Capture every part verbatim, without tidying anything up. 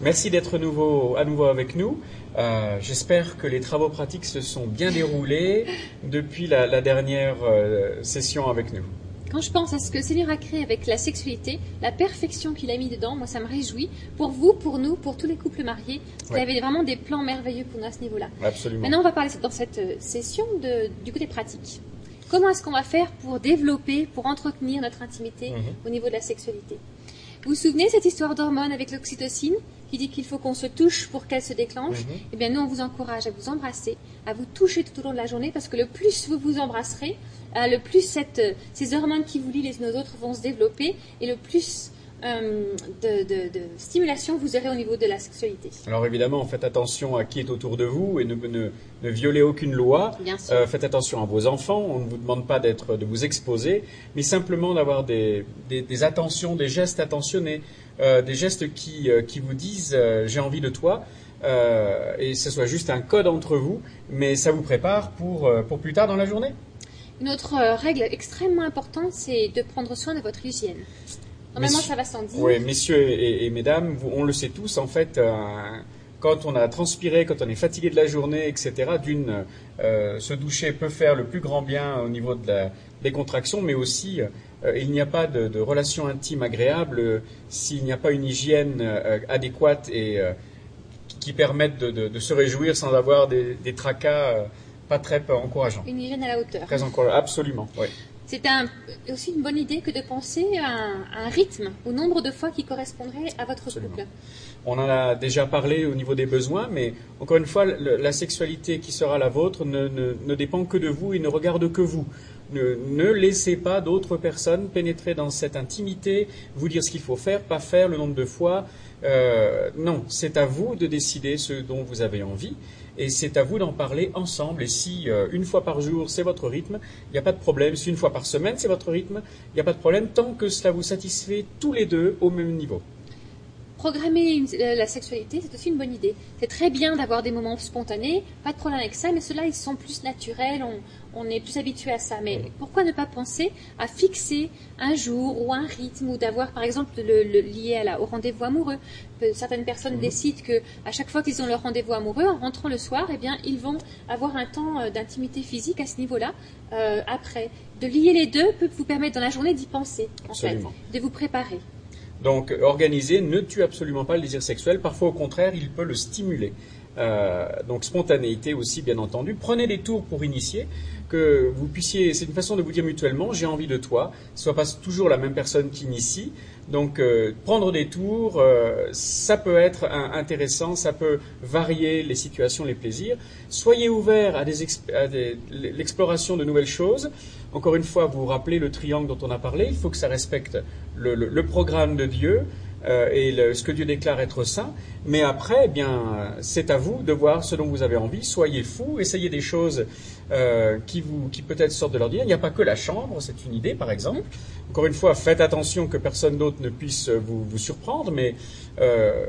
Merci d'être nouveau, à nouveau avec nous. Euh, J'espère que les travaux pratiques se sont bien déroulés depuis la, la dernière euh, session avec nous. Quand je pense à ce que le Seigneur a créé avec la sexualité, la perfection qu'il a mis dedans, moi ça me réjouit. Pour vous, pour nous, pour tous les couples mariés, vous Ouais. avez vraiment des plans merveilleux pour nous à ce niveau-là. Absolument. Maintenant, on va parler dans cette euh, session de, du côté pratique. Comment est-ce qu'on va faire pour développer, pour entretenir notre intimité Mhm. au niveau de la sexualité? Vous vous souvenez cette histoire d'hormones avec l'oxytocine qui dit qu'il faut qu'on se touche pour qu'elle se déclenche? Mhm. Eh bien, nous, on vous encourage à vous embrasser, à vous toucher tout au long de la journée parce que le plus vous vous embrasserez, euh, le plus cette, euh, ces hormones qui vous lient les unes aux autres vont se développer et le plus euh, de, de, de stimulation vous aurez au niveau de la sexualité. Alors évidemment, faites attention à qui est autour de vous et ne, ne, ne violez aucune loi. Bien sûr. Euh, faites attention à vos enfants. On ne vous demande pas d'être, de vous exposer, mais simplement d'avoir des, des, des attentions, des gestes attentionnés, euh, des gestes qui, euh, qui vous disent euh, j'ai envie de toi. Euh, et ce soit juste un code entre vous, mais ça vous prépare pour, euh, pour plus tard dans la journée. Une autre euh, règle extrêmement importante, c'est de prendre soin de votre hygiène. Normalement, Messieurs- ça va sans dire. Oui, messieurs et, et mesdames, vous- on le sait tous, en fait, euh, quand on a transpiré, quand on est fatigué de la journée, et cetera, d'une, euh, se doucher peut faire le plus grand bien au niveau de la, des contractions, mais aussi, euh, il n'y a pas de, de relation intime agréable euh, s'il n'y a pas une hygiène euh, adéquate et euh, qui, qui permette de, de- de se réjouir sans avoir des, des tracas euh, pas très euh, encourageants. Une hygiène à la hauteur. Très encourageants, absolument, oui. C'est un, aussi une bonne idée que de penser à un, à un rythme, au nombre de fois qui correspondrait à votre Absolument. couple. On en a déjà parlé au niveau des besoins, mais encore une fois, le- la sexualité qui sera la vôtre ne, ne- ne dépend que de vous et ne regarde que vous. Ne, ne laissez pas d'autres personnes pénétrer dans cette intimité, vous dire ce qu'il faut faire, pas faire, le nombre de fois. Euh, non, c'est à vous de décider ce dont vous avez envie et c'est à vous d'en parler ensemble. Et si euh, une fois par jour, c'est votre rythme, il n'y a pas de problème. Si une fois par semaine, c'est votre rythme, il n'y a pas de problème tant que cela vous satisfait tous les deux au même niveau. Programmer une- euh, la sexualité, c'est aussi une bonne idée. C'est très bien d'avoir des moments spontanés, pas de problème avec ça, mais ceux-là, ils sont plus naturels, on, on est plus habitué à ça. Mais pourquoi ne pas penser à fixer un jour ou un rythme, ou d'avoir, par exemple, le, le lié à la, au rendez-vous amoureux. Peu- Certaines personnes Mhm. décident que à chaque fois qu'ils ont leur rendez-vous amoureux, en rentrant le soir, eh bien, ils vont avoir un temps euh, d'intimité physique à ce niveau-là. euh, après, de lier les deux peut vous permettre dans la journée d'y penser, en fait, Absolument. de vous préparer. Donc, organiser ne tue absolument pas le désir sexuel. Parfois, au contraire, il peut le stimuler. Euh, donc, spontanéité aussi, bien entendu. Prenez des tours pour initier, que vous puissiez. C'est une façon de vous dire mutuellement, j'ai envie de toi. Ce soit pas toujours la même personne qui initie. Donc, euh, prendre des tours, euh, ça peut être un- intéressant, ça peut varier les situations, les plaisirs. Soyez ouverts à, des exp- à des- l'exploration de nouvelles choses. Encore une fois, vous vous rappelez le triangle dont on a parlé. Il faut que ça respecte le, le- le programme de Dieu euh, et le- ce que Dieu déclare être saint. Mais après, eh bien, c'est à vous de voir ce dont vous avez envie. Soyez fous, essayez des choses euh, qui, vous, qui peut-être sortent de l'ordinaire. Il n'y a pas que la chambre, c'est une idée, par exemple. Encore une fois, faites attention que personne d'autre ne puisse vous, vous surprendre, mais euh,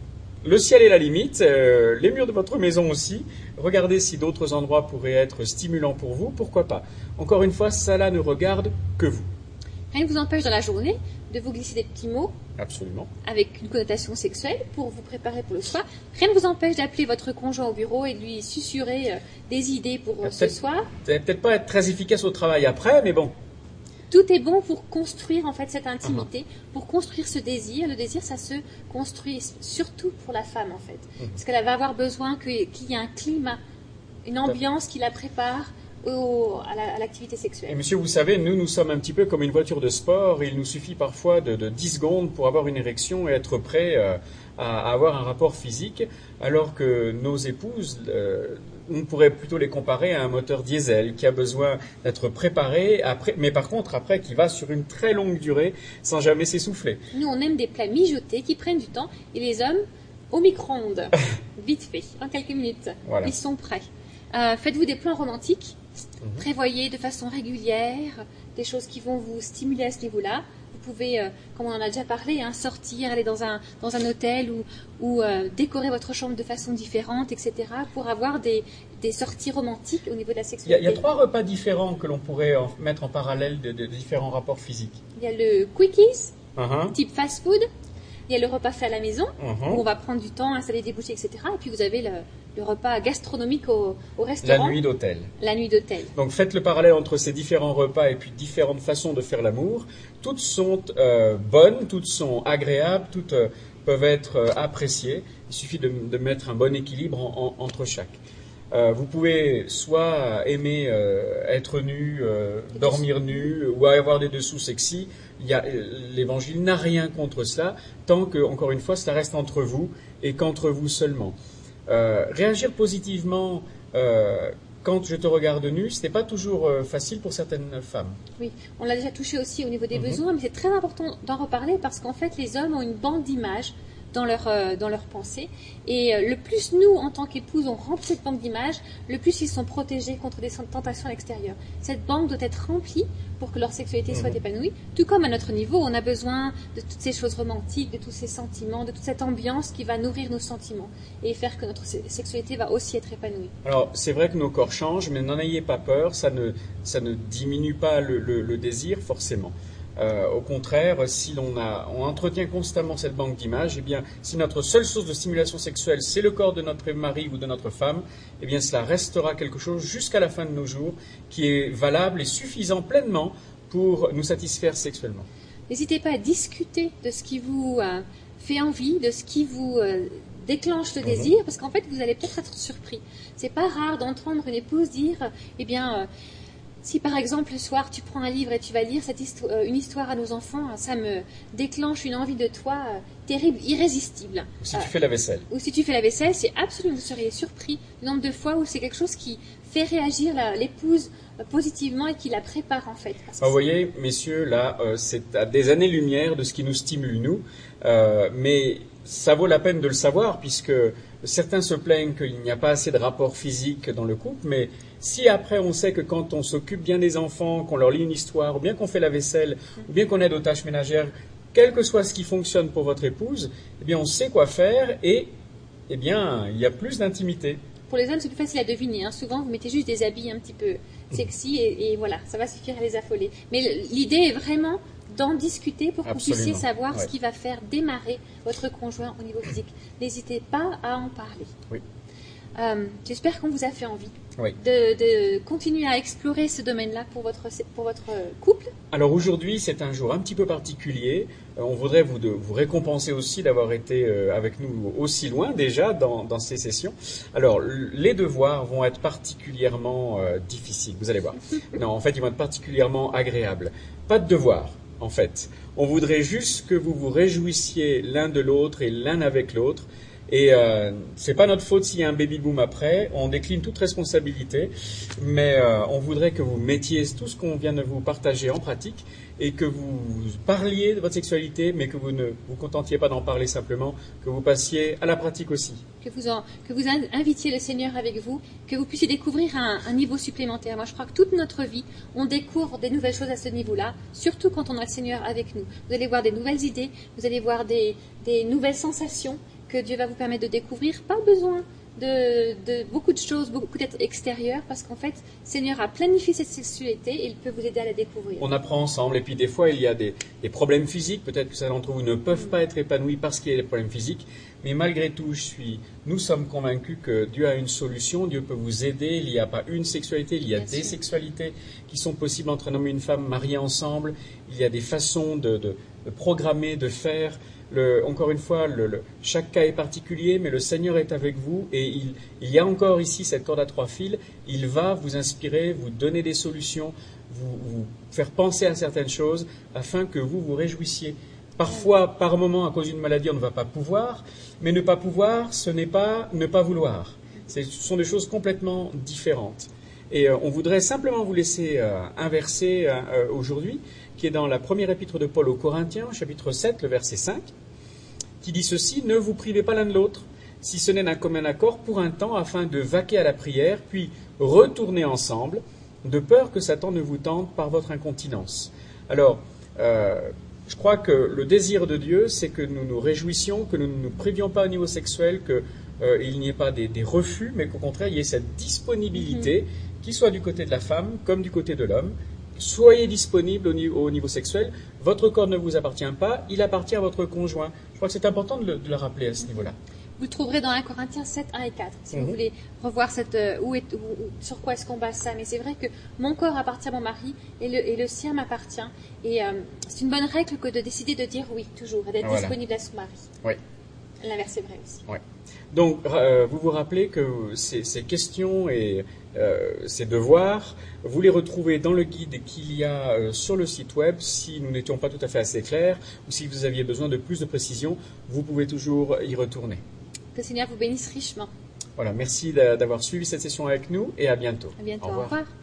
le ciel est la limite, euh, les murs de votre maison aussi. Regardez si d'autres endroits pourraient être stimulants pour vous, pourquoi pas. Encore une fois, cela ne regarde que vous. Rien ne vous empêche dans la journée de vous glisser des petits mots Absolument. avec une connotation sexuelle pour vous préparer pour le soir. Rien ne vous empêche d'appeler votre conjoint au bureau et de lui susurrer euh, des idées pour euh, ce Peut-être- soir. Vous n'allez peut-être pas être très efficace au travail après, mais bon. Tout est bon pour construire en fait cette intimité, pour construire ce désir. Le désir, ça se construit surtout pour la femme en fait, Mhm. parce qu'elle va avoir besoin que- qu'il y ait un climat, une ambiance qui la prépare au- à la- à l'activité Et sexuelle. monsieur, vous savez, nous, nous sommes un petit peu comme une voiture de sport. Il nous suffit parfois de, de dix secondes pour avoir une érection et être prêt euh, à, à avoir un rapport physique, alors que nos épouses, euh, on pourrait plutôt les comparer à un moteur diesel qui a besoin d'être préparé, après, mais par contre, après, qui va sur une très longue durée sans jamais s'essouffler. Nous, on aime des plats mijotés qui prennent du temps, et les hommes au micro-ondes, vite fait, en quelques minutes. Voilà. Ils sont prêts. Euh, faites-vous des plans romantiques. Mhm. Prévoyez de façon régulière des choses qui vont vous stimuler à ce niveau-là. Vous pouvez, euh, comme on en a déjà parlé, hein, sortir, aller dans un, dans un hôtel ou, ou euh, décorer votre chambre de façon différente, et cetera, pour avoir des, des sorties romantiques au niveau de la Il y, a, sexualité. il y a trois repas différents que l'on pourrait en- mettre en parallèle de, de différents rapports physiques. Il y a le quickies, Uh-huh. type fast-food. Il y a le repas fait à la maison, Mm-hmm. où on va prendre du temps, installer des bougies, et cetera. Et puis vous avez le, le repas gastronomique au, au restaurant. La nuit d'hôtel. La nuit d'hôtel. Donc faites le parallèle entre ces différents repas et puis différentes façons de faire l'amour. Toutes sont euh, bonnes, toutes sont agréables, toutes euh, peuvent être euh, appréciées. Il suffit de, de mettre un bon équilibre en, en, entre chaque. Euh, vous pouvez soit aimer euh, être nu, euh, dormir nu, ou avoir des dessous sexy. Il y a, l'Évangile n'a rien contre cela, tant que, encore une fois, cela reste entre vous et qu'entre vous seulement. Euh, réagir positivement euh, quand je te regarde nu, ce n'est pas toujours euh, facile pour certaines femmes. Oui, on l'a déjà touché aussi au niveau des Mm-hmm. besoins, mais c'est très important d'en reparler parce qu'en fait, les hommes ont une banque d'images dans leur, euh, dans leur pensée. Et euh, le plus nous, en tant qu'épouses, on remplit cette banque d'images, le plus ils sont protégés contre des tentations à l'extérieur. Cette banque doit être remplie pour que leur sexualité soit Mhm. épanouie. Tout comme à notre niveau, on a besoin de toutes ces choses romantiques, de tous ces sentiments, de toute cette ambiance qui va nourrir nos sentiments et faire que notre se- sexualité va aussi être épanouie. Alors, c'est vrai que nos corps changent, mais n'en ayez pas peur, ça ne, ça ne diminue pas le, le, le désir, forcément. Euh, au contraire, si l'on a, on entretient constamment cette banque d'images, eh bien, si notre seule source de stimulation sexuelle, c'est le corps de notre mari ou de notre femme, eh bien, cela restera quelque chose jusqu'à la fin de nos jours qui est valable et suffisant pleinement pour nous satisfaire sexuellement. N'hésitez pas à discuter de ce qui vous euh, fait envie, de ce qui vous euh, déclenche le Mhm. désir, parce qu'en fait, vous allez peut-être être surpris. C'est pas rare d'entendre une épouse dire, eh bien, euh, si par exemple le soir tu prends un livre et tu vas lire cette histo- euh, une histoire à nos enfants, ça me déclenche une envie de toi euh, terrible, irrésistible. Ou si Euh, tu fais la vaisselle. ou si tu fais la vaisselle, c'est absolument, vous seriez surpris du nombre de fois où c'est quelque chose qui fait réagir la- l'épouse euh, positivement et qui la prépare en fait. Parce que Ah, vous voyez, messieurs, là, euh, c'est à des années-lumière de ce qui nous stimule, nous. Euh, mais ça vaut la peine de le savoir, puisque certains se plaignent qu'il n'y a pas assez de rapport physique dans le couple, mais si après on sait que quand on s'occupe bien des enfants, qu'on leur lit une histoire, ou bien qu'on fait la vaisselle, ou bien qu'on aide aux tâches ménagères, quel que soit ce qui fonctionne pour votre épouse, eh bien on sait quoi faire et eh bien il y a plus d'intimité. Pour les hommes, c'est plus facile à deviner. Hein. Souvent, vous mettez juste des habits un petit peu sexy et, et voilà, ça va suffire à les affoler. Mais l- l'idée est vraiment d'en discuter pour que vous Absolument. puissiez savoir Ouais. ce qui va faire démarrer votre conjoint au niveau physique. N'hésitez pas à en parler. Oui. Euh, J'espère qu'on vous a fait envie Oui. de, de continuer à explorer ce domaine-là pour votre, pour votre couple. Alors aujourd'hui, c'est un jour un petit peu particulier. Euh, on voudrait vous, de, vous récompenser aussi d'avoir été euh, avec nous aussi loin déjà dans, dans ces sessions. Alors, l- les devoirs vont être particulièrement euh, difficiles, vous allez voir. Non, en fait, ils vont être particulièrement agréables. Pas de devoirs, en fait. On voudrait juste que vous vous réjouissiez l'un de l'autre et l'un avec l'autre. Et euh, c'est pas notre faute s'il y a un baby-boom après, on décline toute responsabilité, mais euh, on voudrait que vous mettiez tout ce qu'on vient de vous partager en pratique et que vous parliez de votre sexualité, mais que vous ne vous contentiez pas d'en parler simplement, que vous passiez à la pratique aussi. Que vous, en, que vous in- invitiez le Seigneur avec vous, que vous puissiez découvrir un, un niveau supplémentaire. Moi, je crois que toute notre vie, on découvre des nouvelles choses à ce niveau-là, surtout quand on a le Seigneur avec nous. Vous allez voir des nouvelles idées, vous allez voir des, des nouvelles sensations que Dieu va vous permettre de découvrir. Pas besoin de, de beaucoup de choses, beaucoup d'être extérieures, parce qu'en fait, le Seigneur a planifié cette sexualité et il peut vous aider à la découvrir. On apprend ensemble, et puis des fois il y a des, des problèmes physiques, peut-être que certains d'entre vous ne peuvent pas être épanouis parce qu'il y a des problèmes physiques, mais malgré tout, je suis, nous sommes convaincus que Dieu a une solution, Dieu peut vous aider, il n'y a pas une sexualité, il y a Bien des sûr. sexualités qui sont possibles entre un homme et une femme mariés ensemble, il y a des façons de, de, de programmer, de faire. Le, encore une fois, le, le, chaque cas est particulier, mais le Seigneur est avec vous et il, il y a encore ici cette corde à trois fils. Il va vous inspirer, vous donner des solutions, vous, vous faire penser à certaines choses afin que vous vous réjouissiez. Parfois, par moment, à cause d'une maladie, on ne va pas pouvoir, mais ne pas pouvoir, ce n'est pas ne pas vouloir. C'est, ce sont des choses complètement différentes. Et euh, on voudrait simplement vous laisser euh, un verset euh, aujourd'hui, qui est dans la première épître de Paul aux Corinthiens, chapitre sept, le verset cinq, qui dit ceci: « Ne vous privez pas l'un de l'autre, si ce n'est d'un commun accord pour un temps, afin de vaquer à la prière, puis retourner ensemble, de peur que Satan ne vous tente par votre incontinence. » Alors, euh, je crois que le désir de Dieu, c'est que nous nous réjouissions, que nous ne nous privions pas au niveau sexuel, qu'il euh, n'y ait pas des, des refus, mais qu'au contraire, il y ait cette disponibilité, mm-hmm. qui soit du côté de la femme comme du côté de l'homme. Soyez disponible au niveau, au niveau sexuel. Votre corps ne vous appartient pas, il appartient à votre conjoint. crois que c'est important de le, de le rappeler à ce niveau-là. Vous le trouverez dans un Corinthiens sept, un et quatre, si mm-hmm. vous voulez revoir cette, euh, où est, où, où, sur quoi est-ce qu'on base ça. Mais c'est vrai que mon corps appartient à mon mari et le, et le sien m'appartient. Et euh, c'est une bonne règle que de décider de dire oui, toujours, et d'être voilà. disponible à son mari. Oui. L'inverse est vrai aussi. Oui. Donc, euh, vous vous rappelez que ces, ces questions et euh, ces devoirs, vous les retrouvez dans le guide qu'il y a euh, sur le site web. Si nous n'étions pas tout à fait assez clairs ou si vous aviez besoin de plus de précision, vous pouvez toujours y retourner. Que le Seigneur vous bénisse richement. Voilà, merci d'avoir suivi cette session avec nous et à bientôt. À bientôt. Au revoir. Au revoir.